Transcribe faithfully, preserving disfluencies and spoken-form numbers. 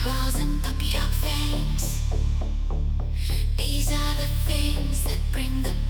rising up your face. These are the things that bring the